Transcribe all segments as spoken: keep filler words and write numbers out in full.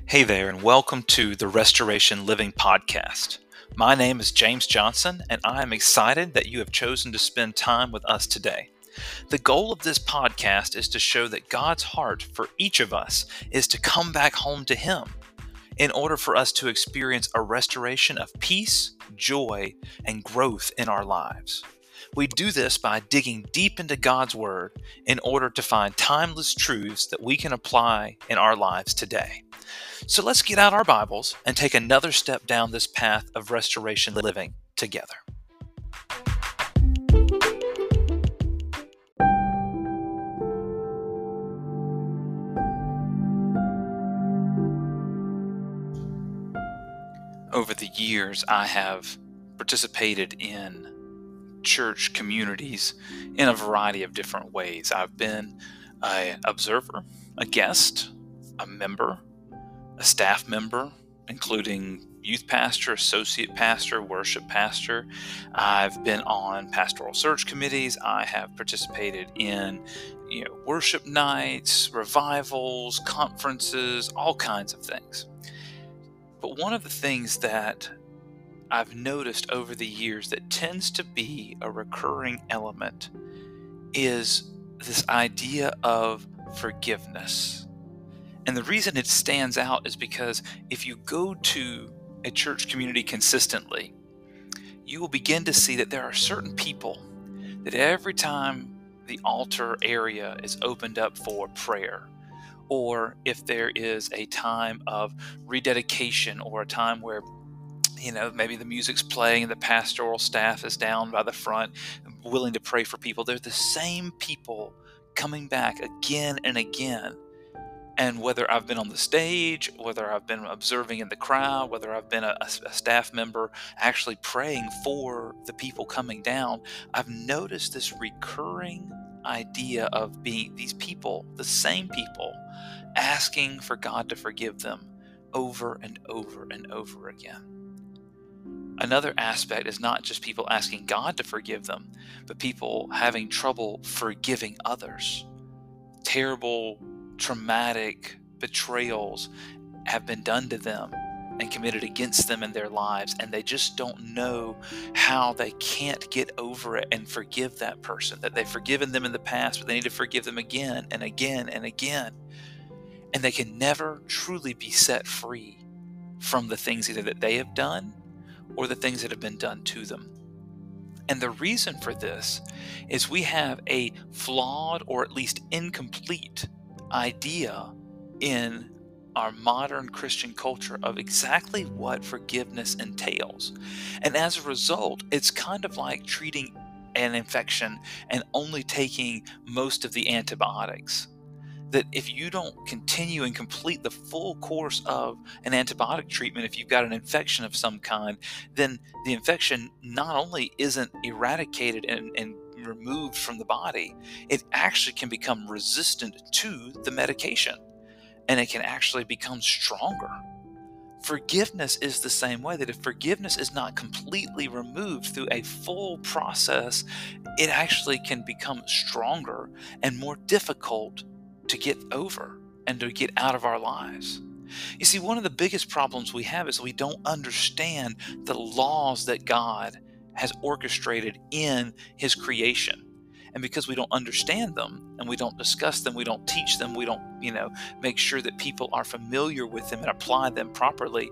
Hey there, and welcome to the Restoration Living Podcast. My name is James Johnson, and I am excited that you have chosen to spend time with us today. The goal of this podcast is to show that God's heart for each of us is to come back home to Him in order for us to experience a restoration of peace, joy, and growth in our lives. We do this by digging deep into God's Word in order to find timeless truths that we can apply in our lives today. So let's get out our Bibles and take another step down this path of restoration living together. Over the years, I have participated in church communities in a variety of different ways. I've been an observer, a guest, a member, a staff member, including youth pastor, associate pastor, worship pastor. I've been on pastoral search committees. I have participated in, you know, worship nights, revivals, conferences, all kinds of things. But one of the things that I've noticed over the years that tends to be a recurring element is this idea of forgiveness. And the reason it stands out is because if you go to a church community consistently, you will begin to see that there are certain people that every time the altar area is opened up for prayer, or if there is a time of rededication or a time where, you know, maybe the music's playing and the pastoral staff is down by the front willing to pray for people, they're the same people coming back again and again. And whether I've been on the stage, whether I've been observing in the crowd, whether I've been a, a staff member actually praying for the people coming down, I've noticed this recurring idea of being these people, the same people, asking for God to forgive them over and over and over again. Another aspect is not just people asking God to forgive them, but people having trouble forgiving others. Terrible, traumatic betrayals have been done to them and committed against them in their lives, and they just don't know how they can't get over it and forgive that person, that they've forgiven them in the past, but they need to forgive them again and again and again. And they can never truly be set free from the things either that they have done or the things that have been done to them. And the reason for this is we have a flawed or at least incomplete idea in our modern Christian culture of exactly what forgiveness entails. And as a result, it's kind of like treating an infection and only taking most of the antibiotics. That if you don't continue and complete the full course of an antibiotic treatment, if you've got an infection of some kind, then the infection not only isn't eradicated and, and removed from the body, it actually can become resistant to the medication, and it can actually become stronger. Forgiveness is the same way, that if forgiveness is not completely removed through a full process, it actually can become stronger and more difficult to get over and to get out of our lives. You see, one of the biggest problems we have is we don't understand the laws that God has orchestrated in His creation. And because we don't understand them and we don't discuss them, we don't teach them, we don't, you know, make sure that people are familiar with them and apply them properly,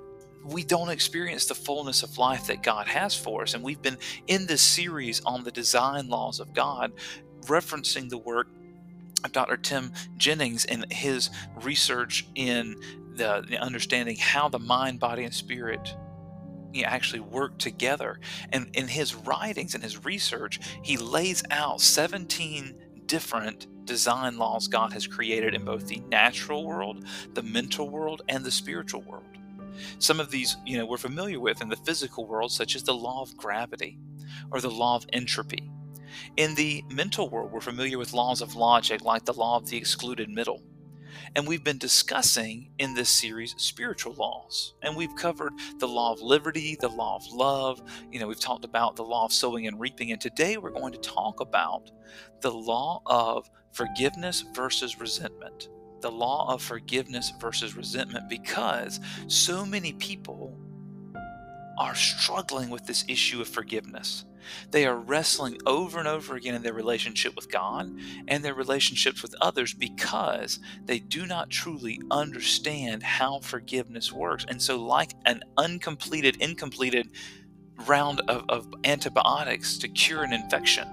we don't experience the fullness of life that God has for us. And we've been in this series on the design laws of God, referencing the work of Doctor Tim Jennings and his research in the, the understanding how the mind, body, and spirit you know, actually work together. And in his writings and his research, he lays out seventeen different design laws God has created in both the natural world, the mental world, and the spiritual world. Some of these, you know, we're familiar with in the physical world, such as the law of gravity or the law of entropy. In the mental world, we're familiar with laws of logic like the law of the excluded middle. And we've been discussing in this series spiritual laws. And we've covered the law of liberty, the law of love. You know, we've talked about the law of sowing and reaping. And today we're going to talk about the law of forgiveness versus resentment, the the law of forgiveness versus resentment because so many people are struggling with this issue of forgiveness. They are wrestling over and over again in their relationship with God and their relationships with others because they do not truly understand how forgiveness works. And so, like an uncompleted, incompleted round of, of antibiotics to cure an infection,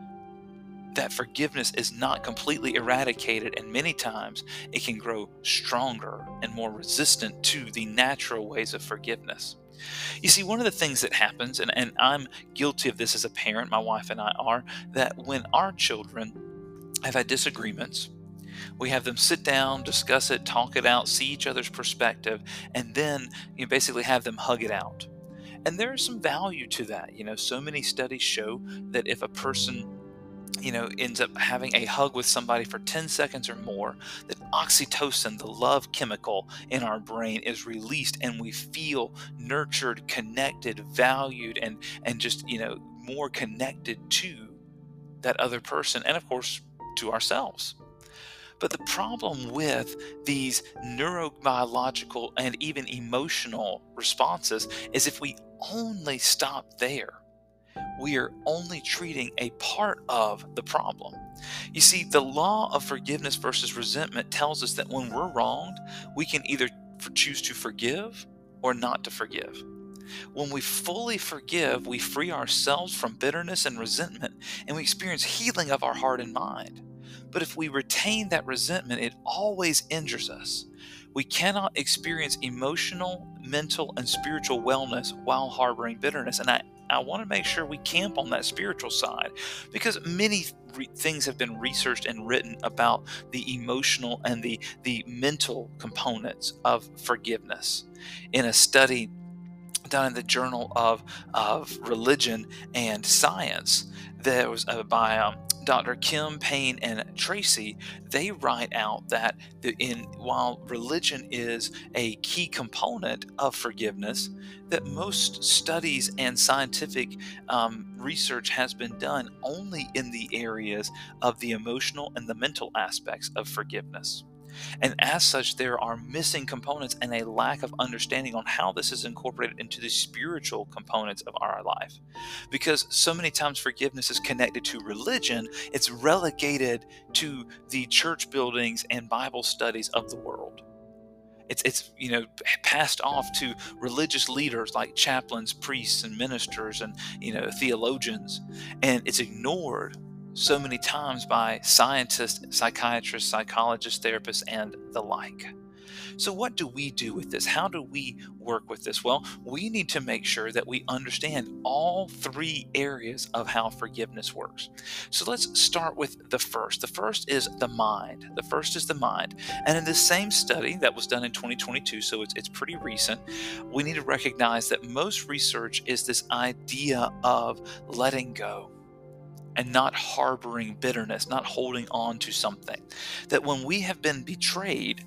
that forgiveness is not completely eradicated, and many times it can grow stronger and more resistant to the natural ways of forgiveness. You see, one of the things that happens, and, and I'm guilty of this as a parent, my wife and I are, that when our children have had disagreements, we have them sit down, discuss it, talk it out, see each other's perspective, and then you know, basically have them hug it out. And there is some value to that. You know, so many studies show that if a person you know, ends up having a hug with somebody for ten seconds or more, that oxytocin, the love chemical in our brain, is released and we feel nurtured, connected, valued, and, and just, you know, more connected to that other person and, of course, to ourselves. But the problem with these neurobiological and even emotional responses is if we only stop there, we are only treating a part of the problem. You see, the law of forgiveness versus resentment tells us that when we're wronged, we can either choose to forgive or not to forgive. When we fully forgive, we free ourselves from bitterness and resentment, and we experience healing of our heart and mind. But if we retain that resentment, it always injures us. We cannot experience emotional, mental, and spiritual wellness while harboring bitterness. And I, I want to make sure we camp on that spiritual side because many re- things have been researched and written about the emotional and the, the mental components of forgiveness. In a study done in the Journal of, of Religion and Science, that was uh, by um, Doctor Kim Payne and Tracy, they write out that the, in while religion is a key component of forgiveness, that most studies and scientific um, research has been done only in the areas of the emotional and the mental aspects of forgiveness. And as such, there are missing components and a lack of understanding on how this is incorporated into the spiritual components of our life. Because so many times forgiveness is connected to religion, it's relegated to the church buildings and Bible studies of the world. It's, it's you know passed off to religious leaders like chaplains, priests, and ministers, and you know theologians, and it's ignored so many times by scientists, psychiatrists, psychologists, therapists, and the like. So what do we do with this? How do we work with this? Well, we need to make sure that we understand all three areas of how forgiveness works. So let's start with the first. The first is the mind. The first is the mind. And in this same study that was done in twenty twenty-two, so it's, it's pretty recent, we need to recognize that most research is this idea of letting go and not harboring bitterness, not holding on to something. That when we have been betrayed,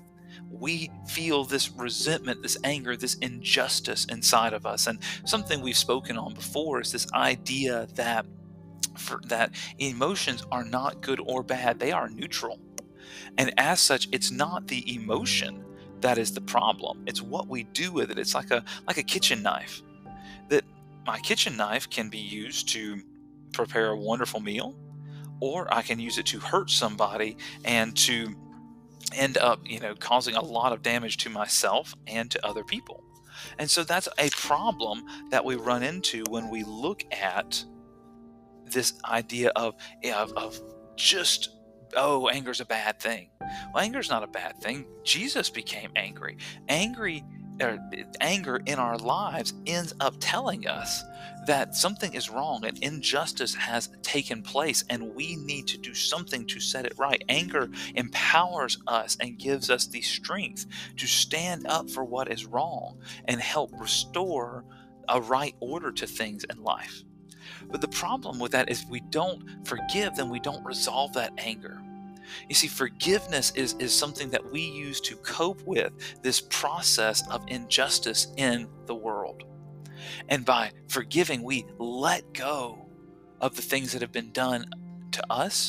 we feel this resentment, this anger, this injustice inside of us. And something we've spoken on before is this idea that for, that emotions are not good or bad, they are neutral. And as such, it's not the emotion that is the problem. It's what we do with it. It's like a like a kitchen knife. That my kitchen knife can be used to prepare a wonderful meal, or I can use it to hurt somebody and to end up, you know, causing a lot of damage to myself and to other people. And so that's a problem that we run into when we look at this idea of, of, of just, oh, anger's a bad thing. Well, anger's not a bad thing. Jesus became angry. Angry or anger in our lives ends up telling us that something is wrong, and injustice has taken place, and we need to do something to set it right. Anger empowers us and gives us the strength to stand up for what is wrong and help restore a right order to things in life. But the problem with that is if we don't forgive, then we don't resolve that anger. You see, forgiveness is, is something that we use to cope with this process of injustice in the world. And by forgiving, we let go of the things that have been done to us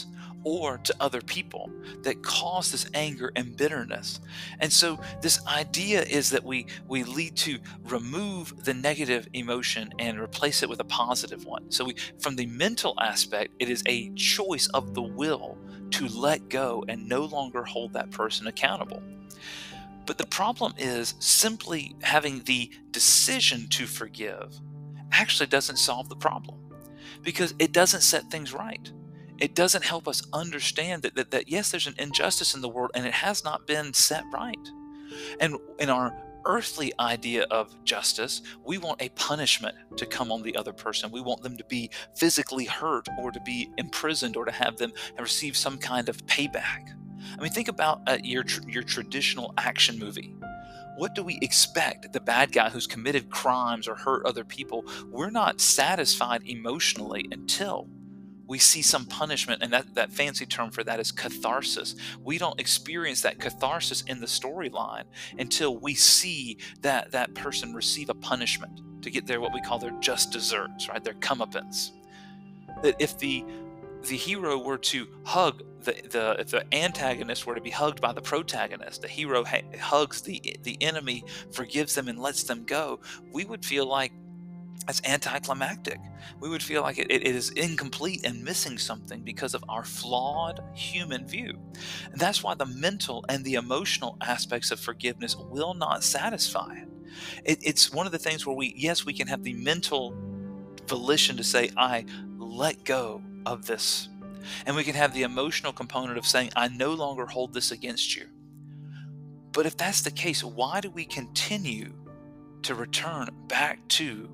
or to other people that cause this anger and bitterness. And so this idea is that we we lead to remove the negative emotion and replace it with a positive one. So we, from the mental aspect, it is a choice of the will to let go and no longer hold that person accountable. But the problem is simply having the decision to forgive actually doesn't solve the problem, because it doesn't set things right. It doesn't help us understand that, that, that yes, there's an injustice in the world and it has not been set right. And in our earthly idea of justice, we want a punishment to come on the other person. We want them to be physically hurt or to be imprisoned or to have them receive some kind of payback. I mean, think about uh, your tr- your traditional action movie. What do we expect? The bad guy who's committed crimes or hurt other people, we're not satisfied emotionally until we see some punishment, and that, that fancy term for that is catharsis. We don't experience that catharsis in the storyline until we see that that person receive a punishment to get their what we call their just desserts, right? Their comeuppance. That if the the hero were to hug the, the if the antagonist were to be hugged by the protagonist, the hero ha- hugs the the enemy, forgives them and lets them go, we would feel like that's anticlimactic. We would feel like it, it is incomplete and missing something because of our flawed human view. And that's why the mental and the emotional aspects of forgiveness will not satisfy it. it. It's one of the things where we, yes, we can have the mental volition to say, I let go of this. And we can have the emotional component of saying, I no longer hold this against you. But if that's the case, why do we continue to return back to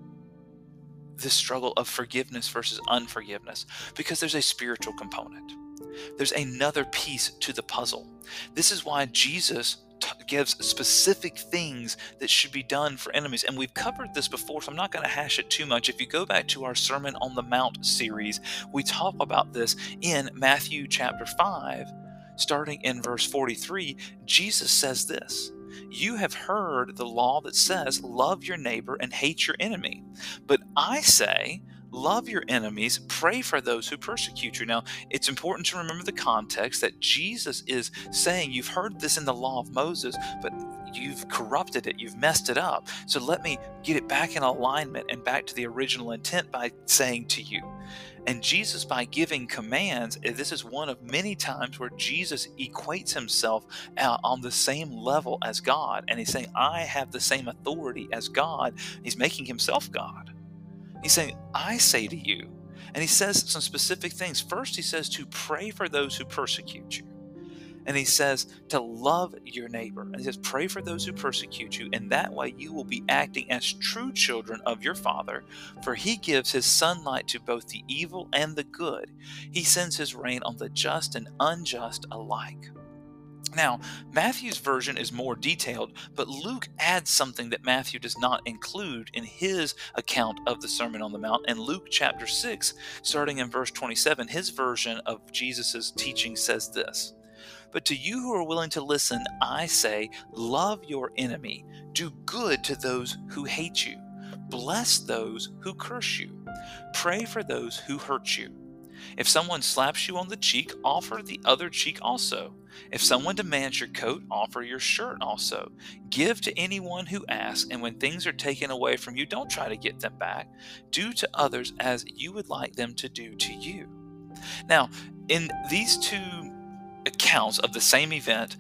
this struggle of forgiveness versus unforgiveness? Because there's a spiritual component. There's another piece to the puzzle. This is why Jesus t- gives specific things that should be done for enemies. And we've covered this before, so I'm not going to hash it too much. If you go back to our Sermon on the Mount series, we talk about this in Matthew chapter five, starting in verse forty-three. Jesus says this: you have heard the law that says, love your neighbor and hate your enemy. But I say, love your enemies, pray for those who persecute you. Now, it's important to remember the context that Jesus is saying, you've heard this in the law of Moses, but you've corrupted it, you've messed it up. So let me get it back in alignment and back to the original intent by saying to you. And Jesus, by giving commands, this is one of many times where Jesus equates himself uh, on the same level as God. And he's saying, I have the same authority as God. He's making himself God. He's saying, I say to you. And he says some specific things. First, he says to pray for those who persecute you. And he says to love your neighbor. And he says, pray for those who persecute you. And that way you will be acting as true children of your Father. For he gives his sunlight to both the evil and the good. He sends his rain on the just and unjust alike. Now, Matthew's version is more detailed, but Luke adds something that Matthew does not include in his account of the Sermon on the Mount. In Luke chapter six, starting in verse twenty-seven, his version of Jesus' teaching says this: but to you who are willing to listen, I say, love your enemy, do good to those who hate you, bless those who curse you, pray for those who hurt you. If someone slaps you on the cheek, offer the other cheek also. If someone demands your coat, offer your shirt also. Give to anyone who asks, and when things are taken away from you, don't try to get them back. Do to others as you would like them to do to you. Now, in these two accounts of the same event,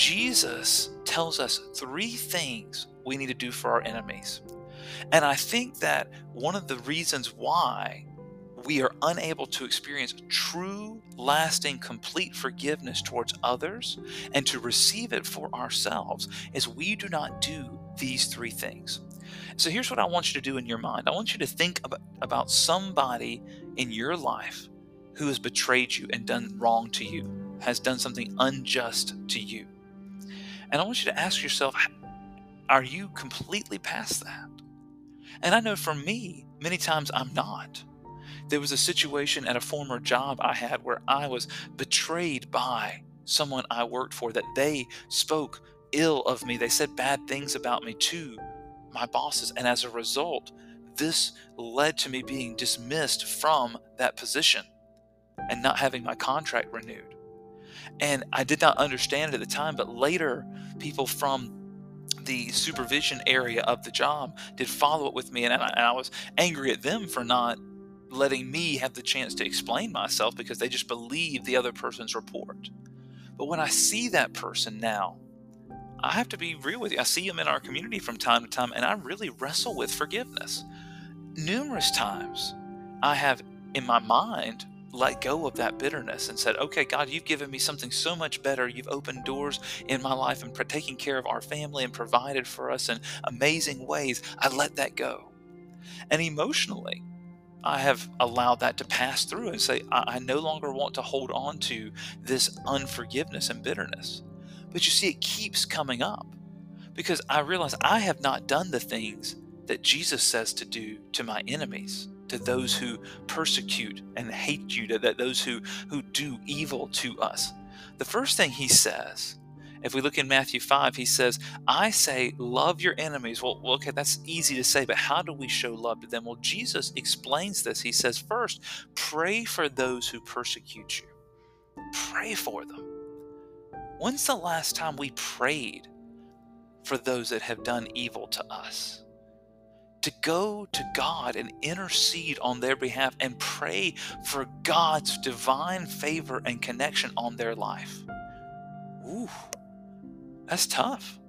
Jesus tells us three things we need to do for our enemies. And I think that one of the reasons why we are unable to experience true, lasting, complete forgiveness towards others and to receive it for ourselves is we do not do these three things. So here's what I want you to do in your mind. I want you to think about, about somebody in your life who has betrayed you and done wrong to you, has done something unjust to you. And I want you to ask yourself, are you completely past that? And I know for me, many times I'm not. There was a situation at a former job I had where I was betrayed by someone I worked for, that they spoke ill of me. They said bad things about me to my bosses. And as a result, this led to me being dismissed from that position. and not having my contract renewed. And I did not understand it at the time, but later people from the supervision area of the job did follow up with me, and I, and I was angry at them for not letting me have the chance to explain myself because they just believed the other person's report. But when I see that person now, I have to be real with you. I see them in our community from time to time, and I really wrestle with forgiveness. Numerous times I have, in my mind, let go of that bitterness and said, okay, God, you've given me something so much better. You've opened doors in my life and taken care of our family and provided for us in amazing ways. I let that go. And emotionally, I have allowed that to pass through and say, I, I no longer want to hold on to this unforgiveness and bitterness. But you see, it keeps coming up because I realize I have not done the things that Jesus says to do to my enemies, to those who persecute and hate you, to those who, who do evil to us. The first thing he says, if we look in Matthew five, he says, I say, love your enemies. Well, well, okay, that's easy to say, but how do we show love to them? Well, Jesus explains this. He says, first, pray for those who persecute you. Pray for them. When's the last time we prayed for those that have done evil to us? To go to God and intercede on their behalf and pray for God's divine favor and connection on their life. Ooh, that's tough.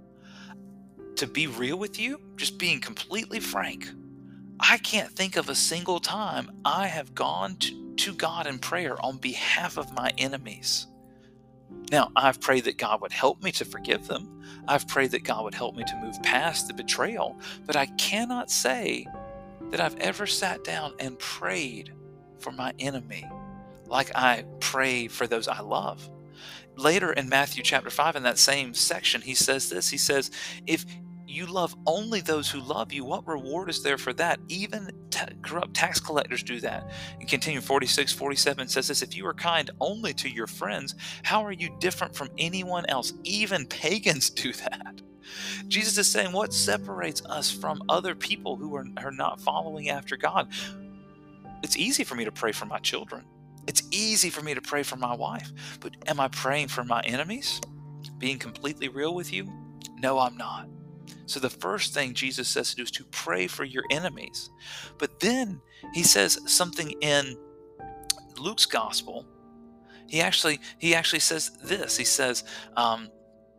To be real with you, just being completely frank, I can't think of a single time I have gone to, to God in prayer on behalf of my enemies. Now, I've prayed that God would help me to forgive them. I've prayed that God would help me to move past the betrayal, but I cannot say that I've ever sat down and prayed for my enemy like I pray for those I love. Later in Matthew chapter five, in that same section, he says this. He says, if you love only those who love you, what reward is there for that? Even ta- corrupt tax collectors do that. And continue, forty-six, forty-seven says this, if you are kind only to your friends, how are you different from anyone else? Even pagans do that. Jesus is saying, what separates us from other people who are, are not following after God? It's easy for me to pray for my children. It's easy for me to pray for my wife. But am I praying for my enemies? Being completely real with you? No, I'm not. So the first thing Jesus says to do is to pray for your enemies. But then he says something in Luke's gospel. He actually he actually says this. He says um,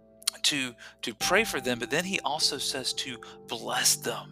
to to pray for them, but then he also says to bless them.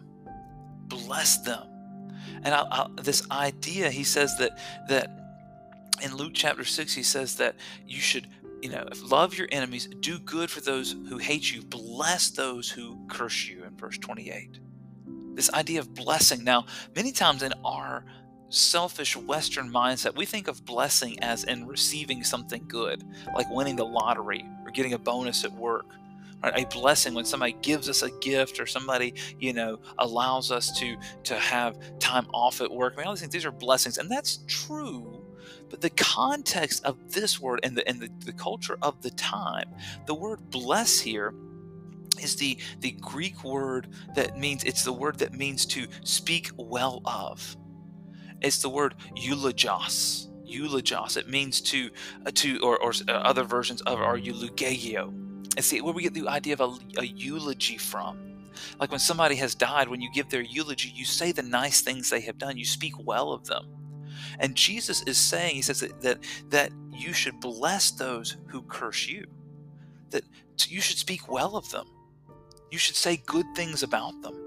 Bless them. And I, I, this idea, he says that that in Luke chapter six, he says that you should, you know, love your enemies, do good for those who hate you, bless those who curse you in verse twenty-eight. This idea of blessing. Now, many times in our selfish Western mindset, we think of blessing as in receiving something good, like winning the lottery or getting a bonus at work. Right? A blessing when somebody gives us a gift or somebody, you know, allows us to, to have time off at work. I mean, all these things, these are blessings, and that's true. But the context of this word and the and the, the culture of the time, the word bless here is the, the Greek word that means, it's the word that means to speak well of. It's the word eulogos. Eulogos. It means to, uh, to or, or uh, other versions of are eulogio. And see, where we get the idea of a, a eulogy from. Like when somebody has died, when you give their eulogy, you say the nice things they have done. You speak well of them. And Jesus is saying, he says that, that, that you should bless those who curse you. That you should speak well of them. You should say good things about them.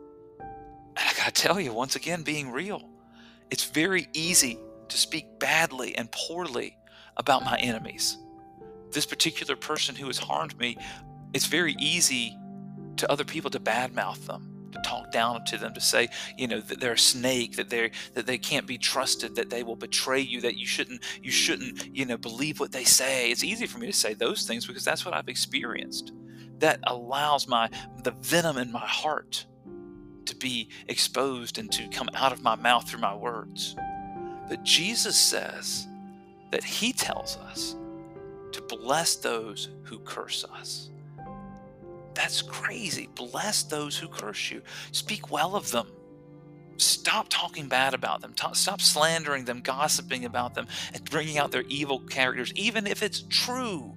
And I gotta tell you, once again, being real, it's very easy to speak badly and poorly about my enemies. This particular person who has harmed me, it's very easy to other people to badmouth them, to talk down to them, to say, you know, that they're a snake, that they that they can't be trusted, that they will betray you, that you shouldn't you shouldn't you know believe what they say. It's easy for me to say those things because that's what I've experienced. That allows my the venom in my heart to be exposed and to come out of my mouth through my words. But Jesus says that he tells us to bless those who curse us. That's crazy. Bless those who curse you. Speak well of them. Stop talking bad about them. Ta- Stop slandering them, gossiping about them, and bringing out their evil characters, even if it's true.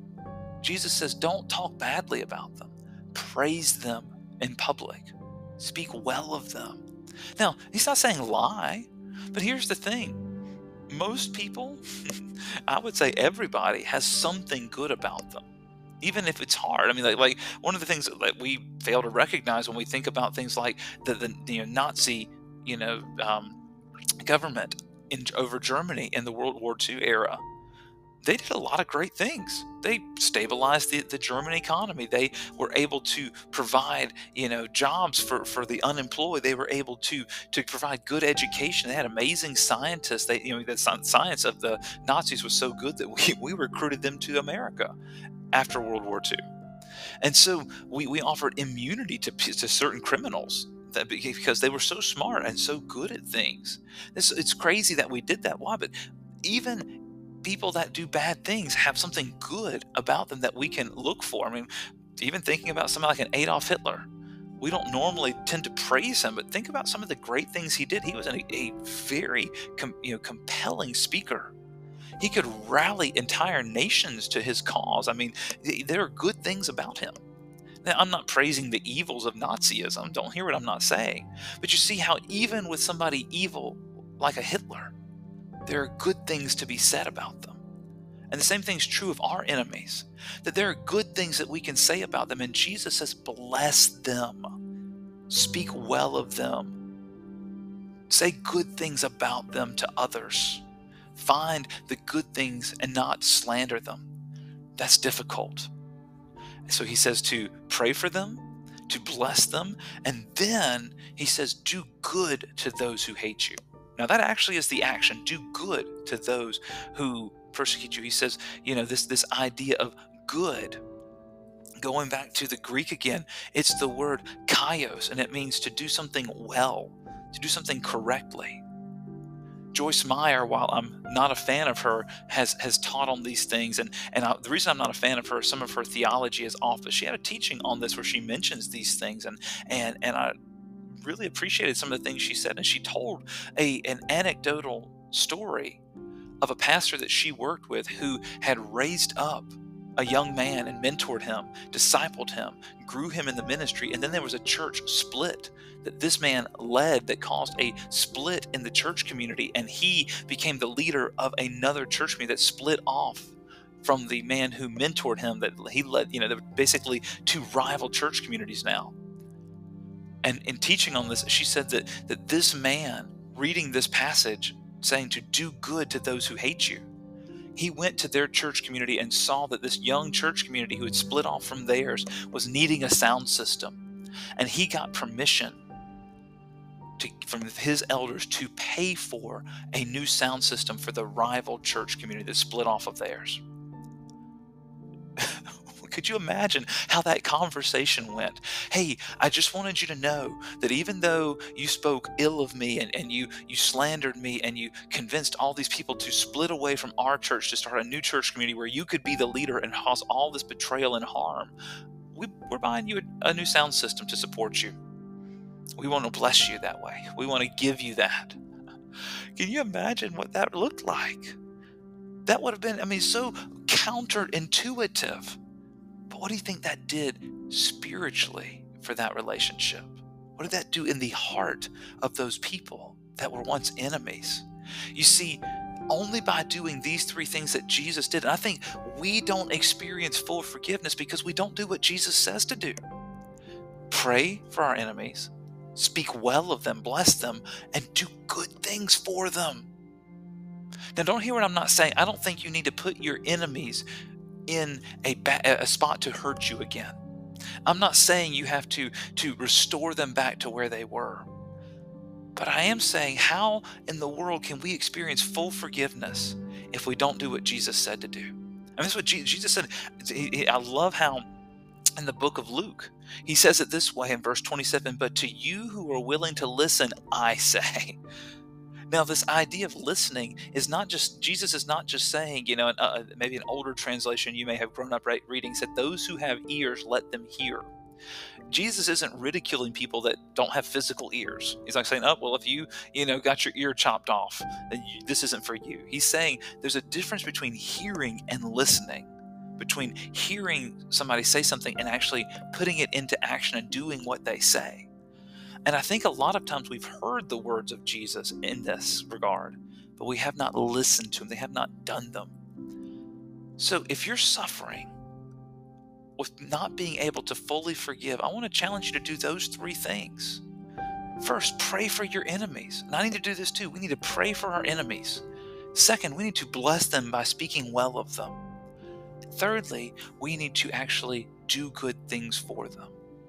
Jesus says, don't talk badly about them. Praise them in public. Speak well of them. Now, he's not saying lie, but here's the thing. Most people, I would say everybody, has something good about them, even if it's hard. I mean, like, like one of the things that we fail to recognize when we think about things like the, the you know, Nazi, you know, um, government in over Germany in the World War Two era. They did a lot of great things. They stabilized the, the German economy. They were able to provide, you know, jobs for, for the unemployed. They were able to to provide good education. They had amazing scientists. They, you know, the sci- science of the Nazis was so good that we, we recruited them to America after World War Two. And so we, we offered immunity to, to certain criminals that because they were so smart and so good at things. It's, it's crazy that we did that. Why? But even people that do bad things have something good about them that we can look for. I mean, even thinking about somebody like an Adolf Hitler, we don't normally tend to praise him, but think about some of the great things he did. He was a, a very com, you know, compelling speaker. He could rally entire nations to his cause. I mean, th- there are good things about him. Now, I'm not praising the evils of Nazism. Don't hear what I'm not saying. But you see how even with somebody evil like a Hitler, there are good things to be said about them. And the same thing's true of our enemies, that there are good things that we can say about them. And Jesus says, bless them, speak well of them, say good things about them to others, find the good things and not slander them. That's difficult. So he says to pray for them, to bless them, and then he says, do good to those who hate you. Now that actually is the action. Do good to those who persecute you. He says, you know, this, this idea of good, going back to the Greek again, it's the word kaios, and it means to do something well, to do something correctly. Joyce Meyer, while I'm not a fan of her, has has taught on these things. And, and I, the reason I'm not a fan of her, some of her theology is off, but she had a teaching on this where she mentions these things. And, and, and I really appreciated some of the things she said. And she told a an anecdotal story of a pastor that she worked with who had raised up a young man and mentored him, discipled him, grew him in the ministry. And then there was a church split that this man led that caused a split in the church community. And he became the leader of another church community that split off from the man who mentored him, that he led. You know, there were basically two rival church communities now. And in teaching on this, she said that, that this man reading this passage saying to do good to those who hate you, he went to their church community and saw that this young church community who had split off from theirs was needing a sound system. And he got permission to, from his elders to pay for a new sound system for the rival church community that split off of theirs. Could you imagine how that conversation went? Hey, I just wanted you to know that even though you spoke ill of me and, and you, you slandered me and you convinced all these people to split away from our church to start a new church community where you could be the leader and cause all this betrayal and harm, we, we're buying you a, a new sound system to support you. We want to bless you that way. We want to give you that. Can you imagine what that looked like? That would have been, I mean, so counterintuitive. But what do you think that did spiritually for that relationship? What did that do in the heart of those people that were once enemies? You see, only by doing these three things that Jesus did, and I think we don't experience full forgiveness because we don't do what Jesus says to do. Pray for our enemies, speak well of them, bless them, and do good things for them. Now, don't hear what I'm not saying. I don't think you need to put your enemies in a, ba- a spot to hurt you again. I'm not saying you have to, to restore them back to where they were. But I am saying, how in the world can we experience full forgiveness if we don't do what Jesus said to do? And this is what Jesus said. I love how in the book of Luke, he says it this way in verse twenty-seven, but to you who are willing to listen, I say. Now, this idea of listening is not just, Jesus is not just saying, you know, uh, maybe an older translation you may have grown up right, reading said, those who have ears, let them hear. Jesus isn't ridiculing people that don't have physical ears. He's like saying, oh, well, if you, you know, got your ear chopped off, then you, this isn't for you. He's saying there's a difference between hearing and listening, between hearing somebody say something and actually putting it into action and doing what they say. And I think a lot of times we've heard the words of Jesus in this regard, but we have not listened to them. They have not done them. So if you're suffering with not being able to fully forgive, I want to challenge you to do those three things. First, pray for your enemies. And I need to do this too. We need to pray for our enemies. Second, we need to bless them by speaking well of them. Thirdly, we need to actually do good things for them.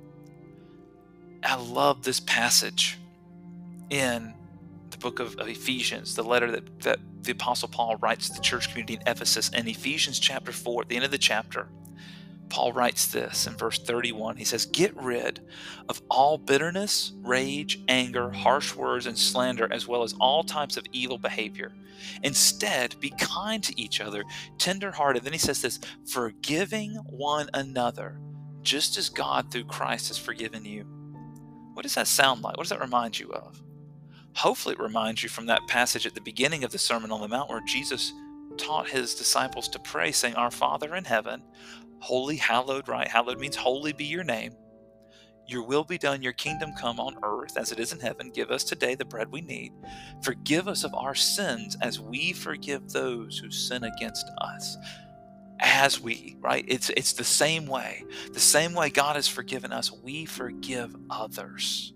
I love this passage in the book of, of Ephesians, the letter that, that the Apostle Paul writes to the church community in Ephesus. In Ephesians chapter four, at the end of the chapter, Paul writes this in verse thirty-one. He says, get rid of all bitterness, rage, anger, harsh words, and slander, as well as all types of evil behavior. Instead, be kind to each other, tender-hearted. Then he says this, forgiving one another, just as God through Christ has forgiven you. What does that sound like? What does that remind you of? Hopefully it reminds you from that passage at the beginning of the Sermon on the Mount where Jesus taught his disciples to pray, saying, Our Father in heaven, holy, hallowed, right? Hallowed means holy be your name. Your will be done, your kingdom come on earth as it is in heaven. Give us today the bread we need. Forgive us of our sins as we forgive those who sin against us. As we, right? It's it's the same way. The same way God has forgiven us, we forgive others.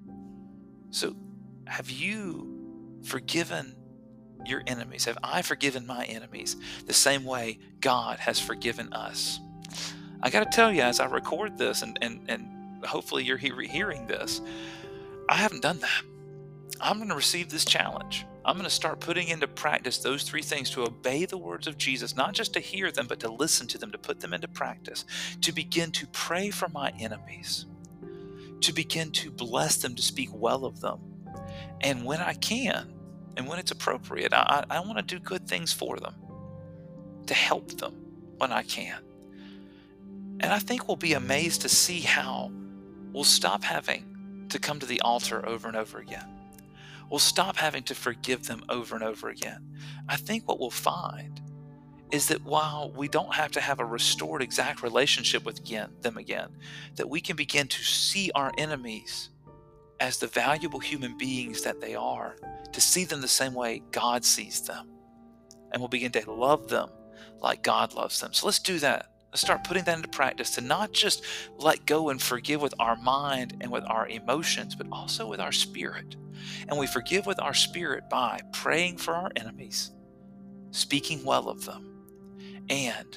So have you forgiven your enemies? Have I forgiven my enemies the same way God has forgiven us? I got to tell you, as I record this, and, and, and hopefully you're he- hearing this, I haven't done that. I'm going to receive this challenge. I'm going to start putting into practice those three things, to obey the words of Jesus, not just to hear them, but to listen to them, to put them into practice, to begin to pray for my enemies, to begin to bless them, to speak well of them. And when I can, and when it's appropriate, I, I want to do good things for them, to help them when I can. And I think we'll be amazed to see how we'll stop having to come to the altar over and over again. We'll stop having to forgive them over and over again. I think what we'll find is that while we don't have to have a restored exact relationship with again, them again, that we can begin to see our enemies as the valuable human beings that they are, to see them the same way God sees them. And we'll begin to love them like God loves them. So let's do that. Let's start putting that into practice, to not just let go and forgive with our mind and with our emotions, but also with our spirit. And we forgive with our spirit by praying for our enemies, speaking well of them, and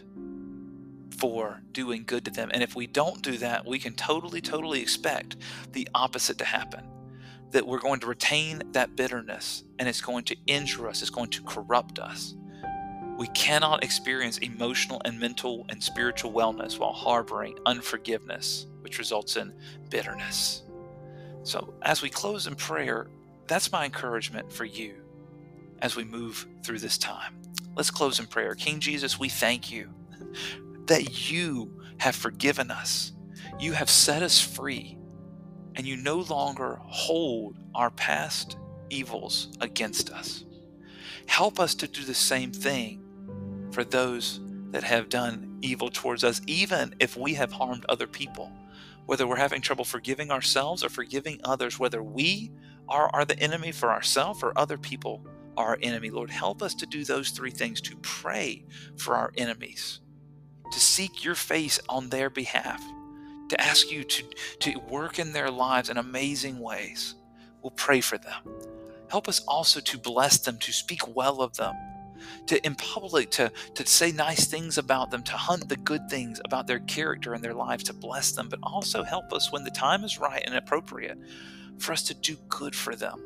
for doing good to them. And if we don't do that, we can totally, totally expect the opposite to happen. That we're going to retain that bitterness, and it's going to injure us, it's going to corrupt us. We cannot experience emotional and mental and spiritual wellness while harboring unforgiveness, which results in bitterness. So as we close in prayer, that's my encouragement for you as we move through this time. Let's close in prayer. King Jesus, we thank you that you have forgiven us. You have set us free, and you no longer hold our past evils against us. Help us to do the same thing for those that have done evil towards us, even if we have harmed other people, whether we're having trouble forgiving ourselves or forgiving others, whether we are, are the enemy for ourselves or other people are our enemy. Lord, help us to do those three things, to pray for our enemies, to seek your face on their behalf, to ask you to, to work in their lives in amazing ways. We'll pray for them. Help us also to bless them, to speak well of them, to in public, to, to say nice things about them, to hunt the good things about their character and their lives, to bless them, but also help us when the time is right and appropriate for us to do good for them.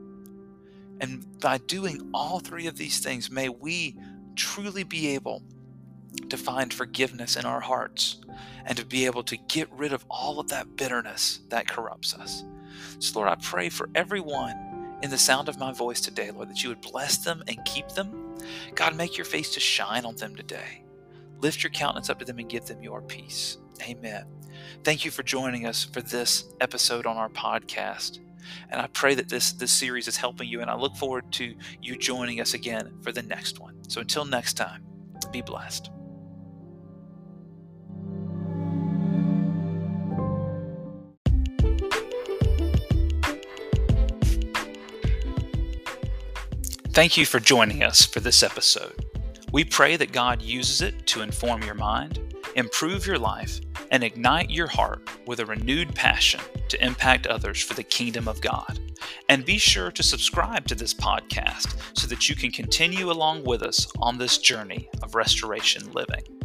And by doing all three of these things, may we truly be able to find forgiveness in our hearts and to be able to get rid of all of that bitterness that corrupts us. So Lord, I pray for everyone in the sound of my voice today, Lord, that you would bless them and keep them. God, make your face to shine on them today. Lift your countenance up to them and give them your peace. Amen. Thank you for joining us for this episode on our podcast. And I pray that this, this series is helping you, and I look forward to you joining us again for the next one. So until next time, be blessed. Thank you for joining us for this episode. We pray that God uses it to inform your mind, improve your life, and ignite your heart with a renewed passion to impact others for the kingdom of God. And be sure to subscribe to this podcast so that you can continue along with us on this journey of restoration living.